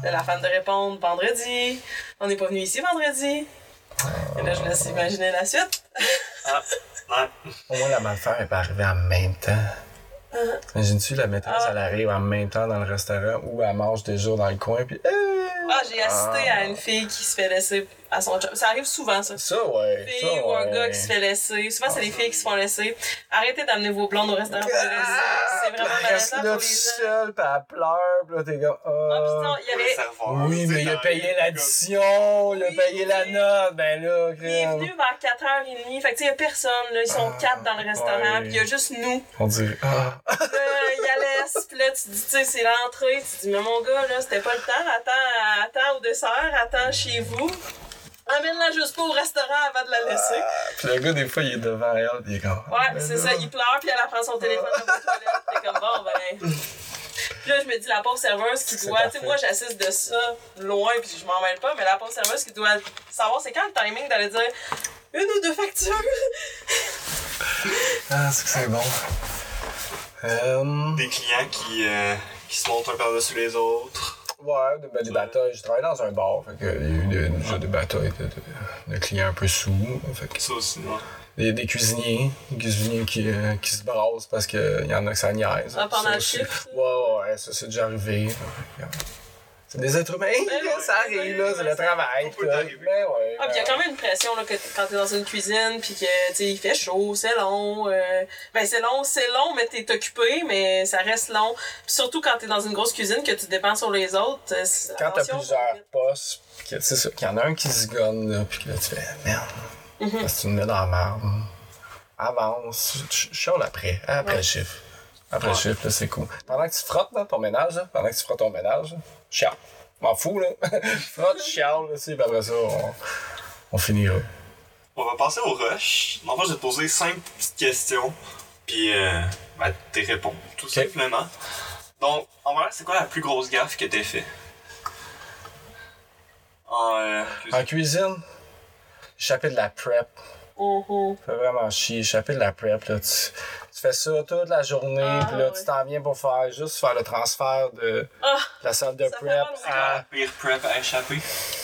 Là, la femme de répondre vendredi. On n'est pas venu ici vendredi. Et là, je laisse imaginer la suite. Ouais. Au moins, la malfaire est pas arrivée en même temps. Imagine-tu, la maîtresse, elle arrive en même temps dans le restaurant ou elle mange déjà dans le coin, puis... J'ai assisté à une fille qui se fait laisser à son job. Ça arrive souvent, ça. Ça, ouais. Une fille ou un gars qui se fait laisser. Souvent, c'est les filles qui se font laisser. Arrêtez d'amener vos blondes au restaurant pour les laisser. C'est vraiment reste malaisant là pour tout les gens. seul, puis elle pleure, puis là, t'es comme... Ah, puis il y avait... Oui, mais il a payé l'addition, il a payé la note, ben là, Il est venu vers 4h30. Fait que tu sais, il y a personne, là. Ils sont 4 dans le restaurant, ouais. puis il y a juste nous. On dit... Puis là, il laisse, puis là, tu dis, tu sais, c'est l'entrée. Tu dis, mais mon gars, là, c'était pas le temps. Attends au dessert, attends chez vous. Amène-la juste pas au restaurant avant de la laisser. Puis le gars, des fois, il est devant elle, puis il est comme... Ouais, c'est ça, il pleure, puis elle prend son téléphone dans la toilette. T'es comme, bon, ben... Puis là, je me dis, la pauvre serveuse qui doit... Tu sais, moi, j'assiste de ça loin, puis je m'en mêle pas, mais la pauvre serveuse qui doit savoir, c'est quand le timing d'aller dire une ou deux factures. Ah, c'est bon. Des clients qui se montent un par-dessus les autres. Ouais, des batailles. Je travaille dans un bar, fait que il y a eu déjà des batailles de clients un peu sous. Fait que Ça aussi, ouais. des cuisiniers qui se brassent parce qu'il y en a que ça niaise. Pendant Ça le aussi. shift. Ouais, ça c'est déjà arrivé. C'est des êtres humains, ça arrive, là, c'est le travail. Ça peut t'arriver. Mais ouais. Ah, puis il y a quand même une pression là, que quand t'es dans une cuisine, puis que, tu sais, il fait chaud, c'est long. Ben, c'est long, mais t'es occupé, mais ça reste long. Puis surtout quand t'es dans une grosse cuisine, que tu dépends sur les autres. Quand t'as plusieurs postes, pis que, c'est ça, qu'il y en a un qui se gonne, là, pis que là, tu fais merde. Parce que tu me mets dans la merde. Avance. Je chiale après le chiffre. Après le chiffre, là, c'est cool. Pendant que tu frottes, là, ton ménage, chiale. M'en fous, là. Frotte, chiale, là, puis après ça, on finira. On va passer au rush. En fait, je vais te poser 5 petites questions, puis t'es réponds, tout simplement. Donc, en vrai, c'est quoi la plus grosse gaffe que t'as fait? En cuisine, échapper de la prep. Ça fait vraiment chier, échapper de la prep, là. Tu fais ça toute la journée, puis là, tu t'en viens pour faire le transfert de la salle de prep La pire prep à échapper?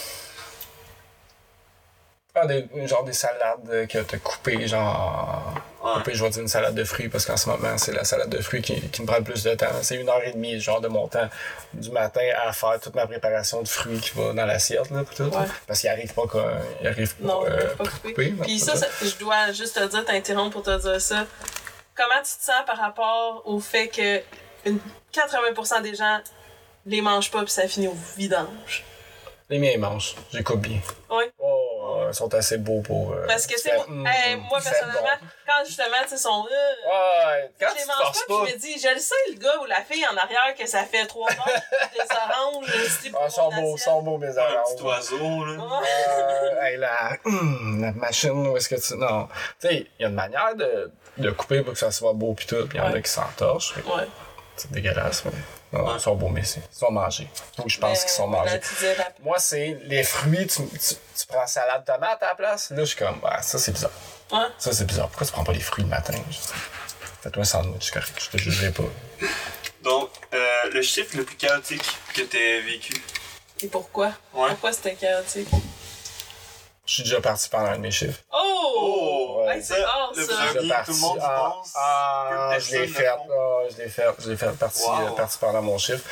Des salades que t'as coupées, coupées, je vais dire une salade de fruits, parce qu'en ce moment, c'est la salade de fruits qui me prend le plus de temps. C'est 1h30, genre, de mon temps du matin à faire toute ma préparation de fruits qui va dans l'assiette, là, pis tout. Ouais. Parce qu'il arrive pas pas coupé. Puis ça, je dois juste te dire, t'interrompre pour te dire ça. Comment tu te sens par rapport au fait que 80% des gens les mangent pas, puis ça finit au vidange? Les miens, ils mangent. J'écoute bien. Oui. Ils sont assez beaux pour... Parce que, tu sais, moi, personnellement, quand justement, tu sais, sont quand je les tu mange forces pas, puis je me dis, je le sais, le gars ou la fille en arrière, que ça fait 3 ans, des oranges, ils sont beaux, mes Un oranges. petit oiseau, là. La machine, où est-ce que tu... Non. Tu sais, il y a une manière de couper pour que ça soit beau pis tout, pis il y en a qui s'entorchent. Ouais. C'est dégueulasse, mais... Non, ils sont beaux, mais ils sont mangés. Faut que je pense qu'ils sont mangés. Moi, c'est les fruits, tu prends salade tomate à la place. Là, je suis comme, ça, c'est bizarre. Ouais. Ça, c'est bizarre. Pourquoi tu prends pas les fruits le matin? Fais-toi un sandwich, c'est correct. Je te jugerai pas. Donc, le chiffre le plus chaotique que t'aies vécu? Et pourquoi? Ouais. Pourquoi c'était chaotique? Je suis déjà parti pendant un de mes chiffres. Oh! Ouais. Hey, c'est fort, le ça! premier, tout le monde y pense. Peu de je l'ai personnes fait. Je l'ai fait parti pendant mon chiffre.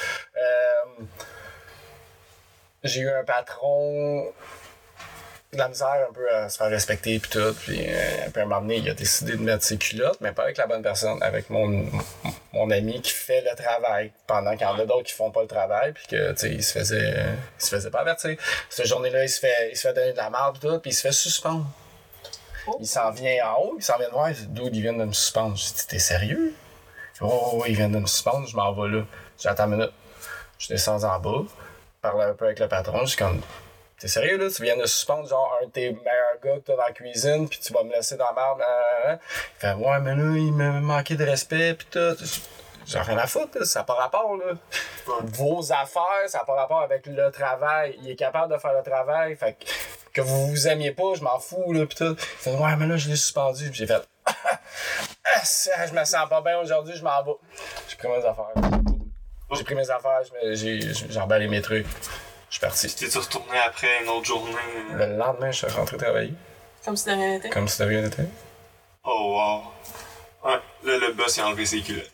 J'ai eu un patron de la misère un peu à se faire respecter puis tout, puis à un moment donné, il a décidé de mettre ses culottes, mais pas avec la bonne personne, avec mon ami qui fait le travail, pendant qu'il y en a d'autres qui font pas le travail, puis que, tu sais, il se faisait pas avertir. Cette journée-là, il se fait donner de la marde pis tout, puis il se fait suspendre. Il s'en vient en haut, il s'en vient de voir, d'où ils viennent de me suspendre. Je dis, t'es sérieux? Oh, ils viennent de me suspendre, je m'en vais là. J'ai attends une minute. Je descends en bas, parle un peu avec le patron, je suis comme, t'es sérieux là? Tu viens de suspendre genre un de tes meilleurs gars que t'as dans la cuisine, pis tu vas me laisser dans la merde. Il fait, ouais, mais là, il m'a manqué de respect, pis tout. J'ai rien à foutre, là. Ça n'a pas rapport, là. Vos affaires, ça n'a pas rapport avec le travail. Il est capable de faire le travail, fait que vous vous aimiez pas, je m'en fous, là, pis tout. Il fait, ouais, mais là, je l'ai suspendu, pis j'ai fait, je me sens pas bien aujourd'hui, je m'en vais. J'ai pris mes affaires. J'ai pris mes affaires, j'ai emballé mes trucs. Je suis parti. T'es-tu retourné après une autre journée? Le lendemain, je suis rentré travailler. Comme si de rien n'était. Comme si de rien n'était. Oh wow. Ouais, là, le boss il a enlevé ses culottes.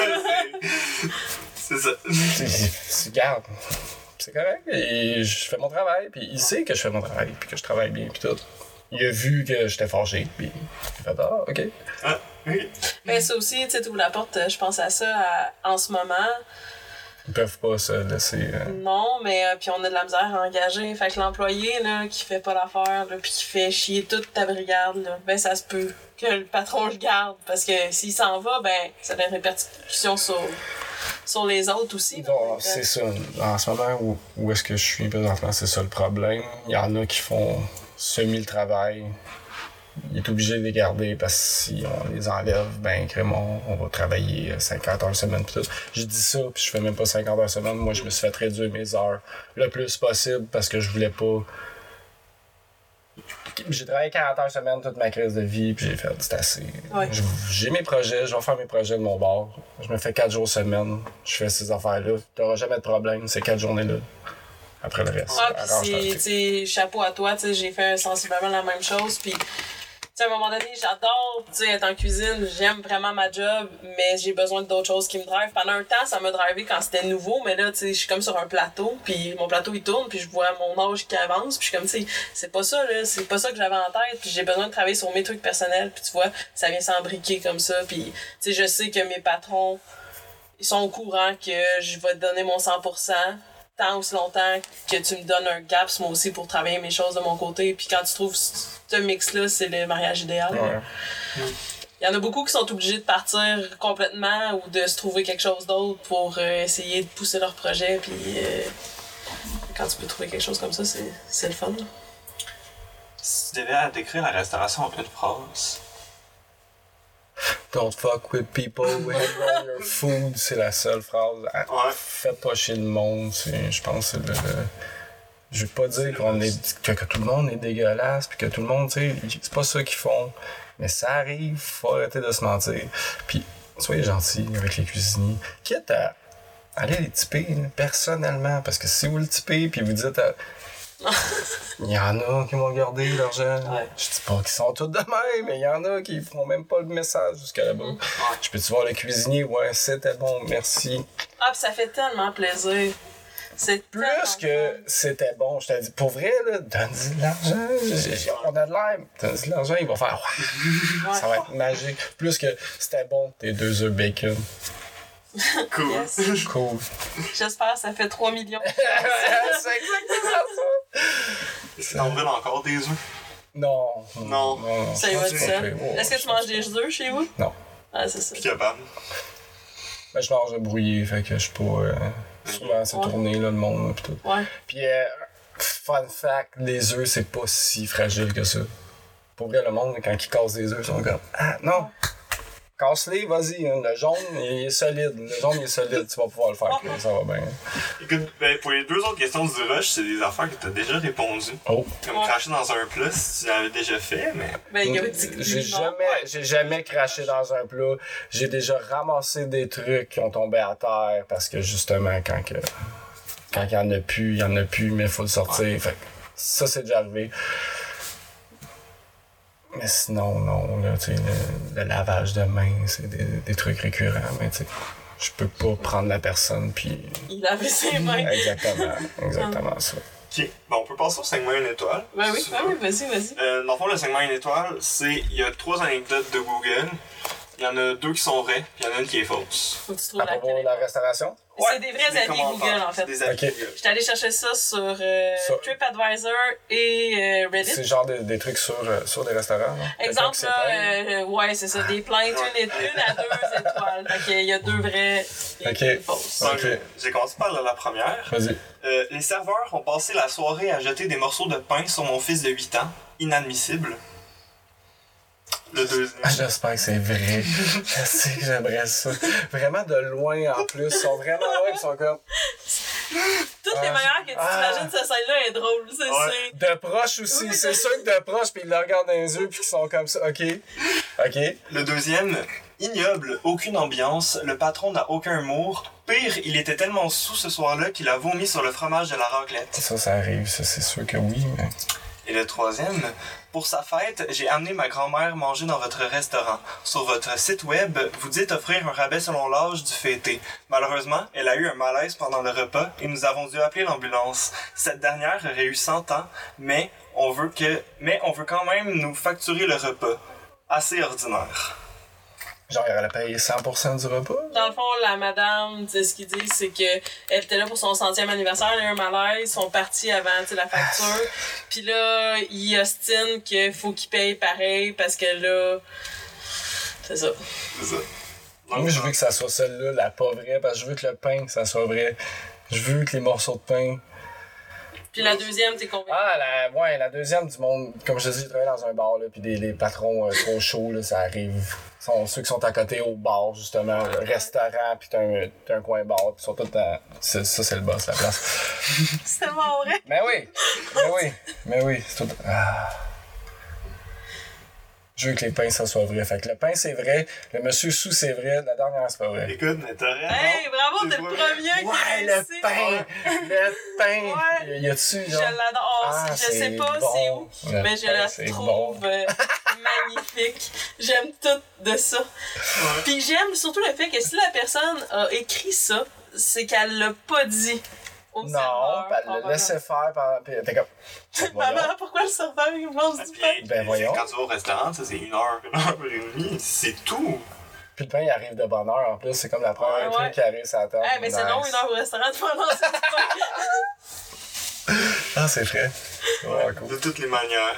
C'est ça. Tu gardes. C'est correct. Et je fais mon travail, puis il sait que je fais mon travail, puis que je travaille bien, puis tout. Il a vu que j'étais fâché, puis il fait ah, ok. Ah, oui. Mais ça aussi, tu sais, t'ouvres la porte, je pense à ça en ce moment. Ils peuvent pas se laisser. Non, mais puis on a de la misère à engager. Fait que l'employé là, qui fait pas l'affaire, là, puis qui fait chier toute ta brigade, là, ben ça se peut que le patron le garde. Parce que s'il s'en va, ben ça a des répercussions sur les autres aussi. Là, Non, c'est ça. En ce moment où est-ce que je suis présentement, c'est ça le problème. Il y en a qui font semi le travail. Il est obligé de les garder parce que si on les enlève, ben Crémon, on va travailler 50 heures semaine pis tout. Je dis ça puis je fais même pas 50 heures semaine. Moi, je me suis fait réduire mes heures le plus possible parce que je voulais pas. J'ai travaillé 40 heures semaine toute ma crise de vie puis j'ai fait c'est assez. Ouais. J'ai mes projets, je vais faire mes projets de mon bord. Je me fais 4 jours semaine, je fais ces affaires-là. T'auras jamais de problème, ces 4 journées-là. Après le reste. Ah, pis c'est, tu sais, chapeau à toi, tu sais, j'ai fait sensiblement la même chose, pis tu sais, à un moment donné, j'adore, tu sais, être en cuisine, j'aime vraiment ma job, mais j'ai besoin d'autres choses qui me drivent. Pendant un temps, ça m'a drivé quand c'était nouveau, mais là, tu sais, je suis comme sur un plateau, puis mon plateau, il tourne, puis je vois mon âge qui avance, puis je suis comme, tu sais, c'est pas ça, là, c'est pas ça que j'avais en tête, puis j'ai besoin de travailler sur mes trucs personnels, puis tu vois, ça vient s'embriquer comme ça, puis tu sais, je sais que mes patrons, ils sont au courant que je vais te donner mon 100%, tant aussi longtemps que tu me donnes un gap, moi aussi, pour travailler mes choses de mon côté. Puis quand tu trouves ce mix-là, c'est le mariage idéal. Ouais. Il y en a beaucoup qui sont obligés de partir complètement ou de se trouver quelque chose d'autre pour essayer de pousser leur projet. Puis quand tu peux trouver quelque chose comme ça, c'est le fun. Là. Si tu devais décrire la restauration en une phrase. Don't fuck with people who handle your food, c'est la seule phrase. Ouais. Faites pas chier le monde, je pense que c'est le. Je veux pas dire que tout le monde est dégueulasse, puis que tout le monde, tu sais, c'est pas ça qu'ils font. Mais ça arrive, faut arrêter de se mentir. Puis, soyez gentils avec les cuisiniers. Quitte à aller les tiper, personnellement, parce que si vous le tipez, puis vous dites. Il y en a qui vont garder l'argent. Ouais. Je dis pas qu'ils sont tous de même, mais il y en a qui font même pas le message jusqu'à là-bas. Je peux-tu voir le cuisinier? Ouais, c'était bon, merci. Ah, pis ça fait tellement plaisir. C'est Plus que c'était bon, je t'ai dit, pour vrai, là, donne-y de l'argent. On a de l'air, donne-y de l'argent, il va faire, ouais, ça va être magique. Plus que c'était bon, tes 2 œufs bacon. Cool. Yes. Cool. J'espère que ça fait 3 millions. C'est exactement ça. Est-ce que t'en brûles encore des œufs? Non. Non. Ça y va tout seul. Oh, Est-ce que tu manges des œufs chez vous? Non. Ah, c'est ça. Puis capable. Ben, je mange brouillé, fait que je suis pas. Souvent, c'est tourné, là, le monde, là, pis tout. Ouais. Puis, fun fact, les œufs, c'est pas si fragile que ça. Pour vrai, le monde, quand ils cassent des œufs, ils sont comme ah, non! Casse-les, vas-y, hein. Le jaune, il est solide. Le jaune, il est solide, tu vas pouvoir le faire, ça va bien. Écoute, ben, pour les 2 autres questions du rush, c'est des affaires que t'as déjà répondues. Oh! Comme cracher dans un plat si tu l'avais déjà fait, mais. Ben, il a dit que J'ai jamais craché dans un plat. J'ai déjà ramassé des trucs qui ont tombé à terre parce que justement, quand il y en a plus, mais il faut le sortir. Ouais. Fait que ça, c'est déjà arrivé. Mais sinon, non, là, tu sais, le lavage de mains, c'est des trucs récurrents, mais tu sais, je peux pas prendre la personne puis. Il lavait ses mains. Exactement ça. Ok, bon, on peut passer au segment 1 étoile. Ben oui, vas-y. Dans le fond, le segment 1 étoile, il y a 3 anecdotes de Google. Il y en a 2 qui sont vraies, puis il y en a une qui est fausse. Faut que tu trouves à propos de la restauration? C'est des vrais avis Google, en fait. Des avis Okay. Google. J'étais allée chercher ça sur TripAdvisor et Reddit. C'est genre des trucs sur des restaurants, non? Exemple, là, ouais, c'est ça, des plaintes, une à 2 étoiles. Fait qu'il y a 2 vraies et une fausse. Ok. J'ai commencé par la première. Vas-y. Les serveurs ont passé la soirée à jeter des morceaux de pain sur mon fils de 8 ans. Inadmissible. Le deuxième. J'espère que c'est vrai. Je sais que j'aimerais ça. Vraiment de loin en plus. Ils sont vraiment loin, ils sont comme. Toutes les manières que tu t'imagines cette scène-là est drôle, c'est sûr. De proche aussi. C'est sûr que de proche, puis ils le regardent dans les yeux, puis qu'ils sont comme ça. Ok. Le deuxième, Ignoble, aucune ambiance, le patron n'a aucun humour. Pire, il était tellement sous ce soir-là qu'il a vomi sur le fromage de la raclette. Ça arrive, ça c'est sûr que oui, mais... Et le troisième, pour sa fête, j'ai amené ma grand-mère manger dans votre restaurant. Sur votre site web, vous dites offrir un rabais selon l'âge du fêté. Malheureusement, elle a eu un malaise pendant le repas et nous avons dû appeler l'ambulance. Cette dernière aurait eu 100 ans, mais on veut quand même nous facturer le repas. Assez ordinaire. Genre, elle a payé 100% du repas? Dans le fond, la madame, ce qu'ils disent, c'est que elle était là pour son 100e anniversaire, elle a eu un malaise, ils sont partis avant la facture. Puis là, ils ostinent qu'il faut qu'ils payent pareil parce que là... C'est ça. C'est ça. Moi, je veux que ça soit celle-là, la pas vraie, parce que je veux que le pain, ça soit vrai. Je veux que les morceaux de pain... Puis la deuxième, t'es convaincu? La deuxième du monde, comme je te dis, j'ai travaillé dans un bar, là, puis les patrons trop chauds, là, ça arrive. Ceux qui sont à côté au bar, justement, le restaurant, puis t'as un coin bar, puis ils sont tous dans... Ça, c'est le boss, la place. C'est tellement vrai! Mais oui, c'est tout... Je veux que les pains, ça soit vrai. Fait que le pain, c'est vrai. Le monsieur sous, c'est vrai. La dernière, c'est pas vrai. Écoute, mais t'as raison. Hey, bravo, t'es le premier qui a réussi. Le pain! Le pain! Ouais. Y a-tu, genre... Je l'adore. Je sais pas c'est où, mais je la trouve magnifique. J'aime tout de ça. Ouais. Puis j'aime surtout le fait que si la personne a écrit ça, c'est qu'elle l'a pas dit au serveur. Non, elle l'a laissé faire pendant... Puis t'es comme... Maman, pourquoi le serveur il mange du pain? Ben voyons. Quand tu vas au restaurant, ça c'est 1 heure et demie, c'est tout. Puis le pain, il arrive de bonne heure en plus. C'est comme la première truc qui arrive sur la table. Mais c'est long 1 heure au restaurant de faire lancer du pain. Ah, c'est vrai. Ouais, cool. De toutes les manières.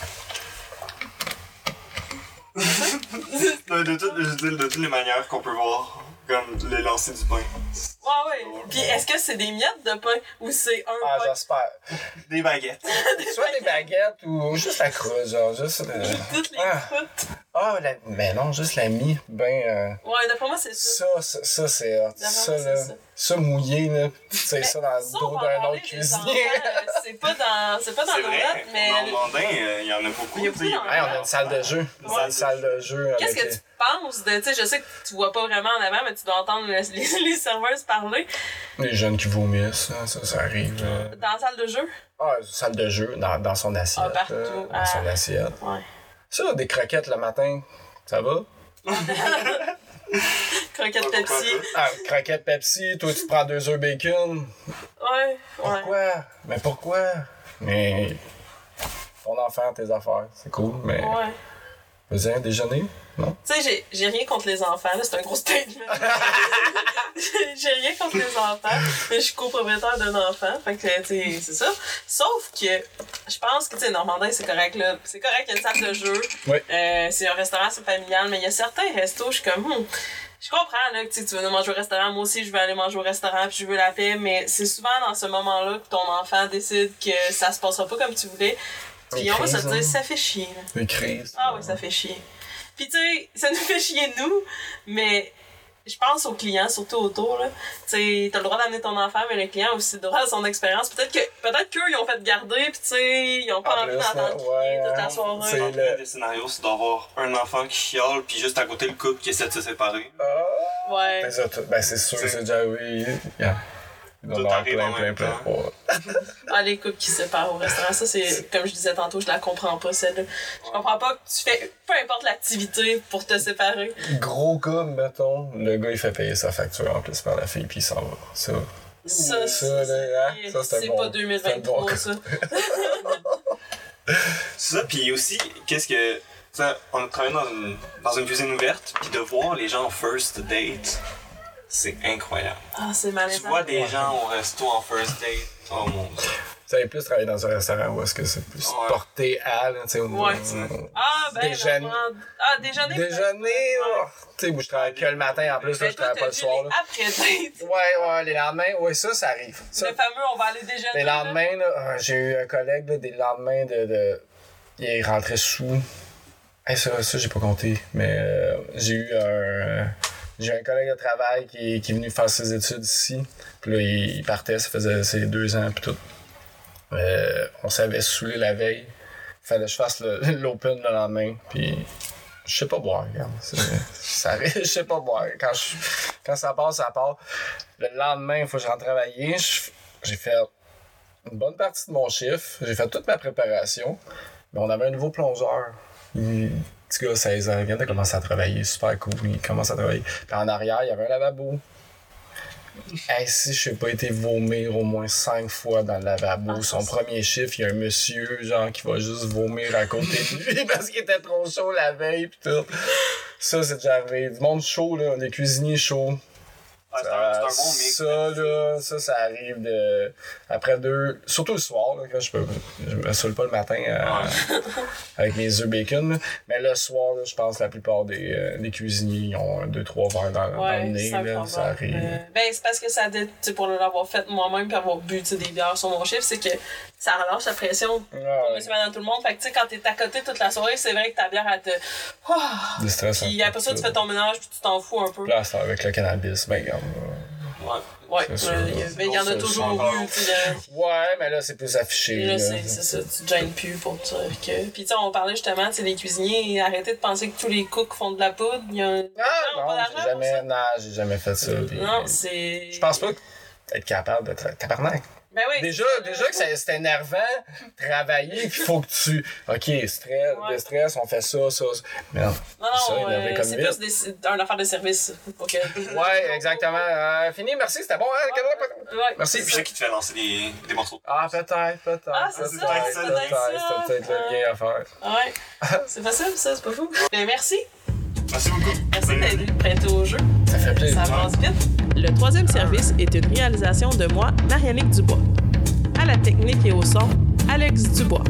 de toutes les manières qu'on peut voir, comme les lancers du pain. Ouais. Puis est-ce que c'est des miettes de pain ou c'est un pain? J'espère. Des baguettes. Soit des baguettes ou juste la croûte, genre. Juste, toutes les croûtes. Mais non, juste la mie. Ben. Ouais, d'après moi, c'est ça. Ça, c'est hot. Ça, là. Ça mouillé, là. C'est ça dans le dos d'un autre cuisinier. C'est pas dans nos notes, mais. Dans le Mandin, il y en a beaucoup. On a une salle de jeu. Une salle de jeu. Qu'est-ce que tu penses de. Tu sais, je sais que tu vois pas vraiment en avant, mais tu dois entendre les serveuses parler. Les jeunes qui vomissent, ça arrive. Dans la salle de jeu? Salle de jeu, dans son assiette. Partout. Dans son assiette. Ouais. Ça, des croquettes le matin, ça va? Croquettes Pepsi. Croquettes Pepsi, toi tu te prends 2 œufs bacon. Ouais. Pourquoi? Mais pourquoi? Mais ton enfant, tes affaires, c'est cool, mais... Ouais. Vas-y, un déjeuner? Non? Tu sais, j'ai rien contre les enfants, là, c'est un gros statement. J'ai rien contre les enfants, mais je suis copropriétaire d'un enfant, fait que, tu sais, c'est ça. Sauf que, je pense que, tu sais, Normandin, c'est correct, là. C'est correct, il y a une salle de jeu. Oui. C'est un restaurant, c'est familial, mais il y a certains restos, je suis comme, je comprends, là, que tu veux manger au restaurant, moi aussi, je veux aller manger au restaurant, puis je veux la paix, mais c'est souvent dans ce moment-là que ton enfant décide que ça se passera pas comme tu voulais. Puis on va se dire, ça fait chier, là. Une crise. Ah oui, ça fait chier. Puis tu sais, ça nous fait chier nous, mais je pense aux clients, surtout autour, là. Tu sais, t'as le droit d'amener ton enfant, mais le client a aussi le droit à son expérience. Peut-être qu'eux, ils ont fait garder, puis tu sais, ils ont pas envie d'entendre crier toute la soirée. C'est des scénarios, c'est d'avoir un enfant qui chiale, puis juste à côté le couple qui essaie de se séparer. Ouais. C'est sûr, c'est déjà oui. Il doit y avoir plein. Les couples qui se séparent au restaurant, ça c'est, comme je disais tantôt, je la comprends pas celle-là. Je comprends pas que tu fais peu importe l'activité pour te séparer. Gros cas, mettons, le gars il fait payer sa facture en plus par la fille puis il s'en va. Ça c'est bon, pas 2023 bon ça. Ça, puis aussi, qu'est-ce que... Ça, on a travaillé dans une cuisine ouverte, puis de voir les gens en first date, c'est incroyable. Ah, c'est malaisant. Tu vois des gens au resto en first date, oh mon dieu. Vous avez plus travaillé dans un restaurant où est-ce que c'est plus porté à, là, tu sais, déjeuner. Déjeuner, tu sais, où je travaille que le matin en plus, là, je travaille pas le soir, là. Après date. Ouais, les lendemains, ça arrive. Le fameux, on va aller déjeuner. Les lendemains, là, j'ai eu un collègue, là, des lendemains il rentrait sous. Ça, j'ai pas compté, mais j'ai eu un collègue de travail qui est venu faire ses études ici. Puis là, il partait, ça faisait ses 2 ans, puis tout. On s'avait saoulé la veille. Fallait que je fasse l'open le lendemain, puis Je sais pas boire, regarde. Je sais pas boire. Quand ça part, ça part. Le lendemain, il faut que je rentre travailler. J'ai fait une bonne partie de mon chiffre. J'ai fait toute ma préparation. Mais on avait un nouveau plongeur. Petit gars, 16 ans, il vient de commencer à travailler. Super cool. Il commence à travailler. Puis en arrière, il y avait un lavabo. Hey, si je n'ai pas été vomir au moins 5 fois dans le lavabo, son premier chiffre, il y a un monsieur genre qui va juste vomir à côté de lui parce qu'il était trop chaud la veille pis tout. Ça, c'est déjà arrivé. Du monde chaud, là, des cuisiniers chauds. Ouais, c'est un bon mix. Ça, là, ça arrive de... Après surtout le soir, là, quand je me saoule pas le matin avec mes œufs bacon. Là. Mais le soir, là, je pense que la plupart des cuisiniers ils ont 2-3 verres dans le nez. Là, ça arrive. Ben, c'est parce que ça, pour l'avoir fait moi-même et avoir bu des bières sur mon chiffre, c'est que ça relâche la pression pour monsieur, madame, tout le monde. Fait que, tu sais, quand t'es à côté toute la soirée, c'est vrai que ta bière, elle te... Puis après ça, tu fais ton ménage puis tu t'en fous un peu. Là, c'est avec le cannabis, ben, regarde. Ouais, il y en a toujours eu. Ouais, mais là, c'est plus affiché. Là, c'est ça, tu te gênes plus pour dire que. Puis, tu sais, on parlait justement, les cuisiniers, arrêtez de penser que tous les cooks font de la poudre. Il y a un. J'ai jamais fait ça. Non, c'est. Je pense pas être capable d'être tabarnak. Ben oui, déjà que c'est énervant, travailler, pis faut que tu. Ok, le stress, on fait ça. Mais non, c'est plus une affaire de service. Ouais, exactement. Fini, merci, c'était bon, hein? Ouais. Merci. C'est ça qui te fait lancer des morceaux. Ah, peut-être. Ah, c'est ça, C'était peut-être le lien à faire. Ouais. C'est facile, ça, c'est pas fou. Ben, merci. Merci beaucoup. Merci d'être prêté au jeu. Ça fait plaisir. Ça passe vite. Le troisième service est une réalisation de moi, Mariannick Dubois. À la technique et au son, Alex Dubois.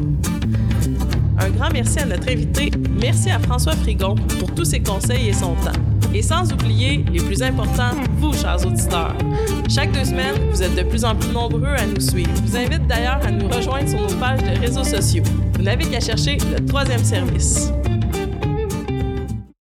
Un grand merci à notre invité. Merci à François Frigon pour tous ses conseils et son temps. Et sans oublier, les plus importants, vous, chers auditeurs. Chaque 2 semaines, vous êtes de plus en plus nombreux à nous suivre. Je vous invite d'ailleurs à nous rejoindre sur nos pages de réseaux sociaux. Vous n'avez qu'à chercher le troisième service.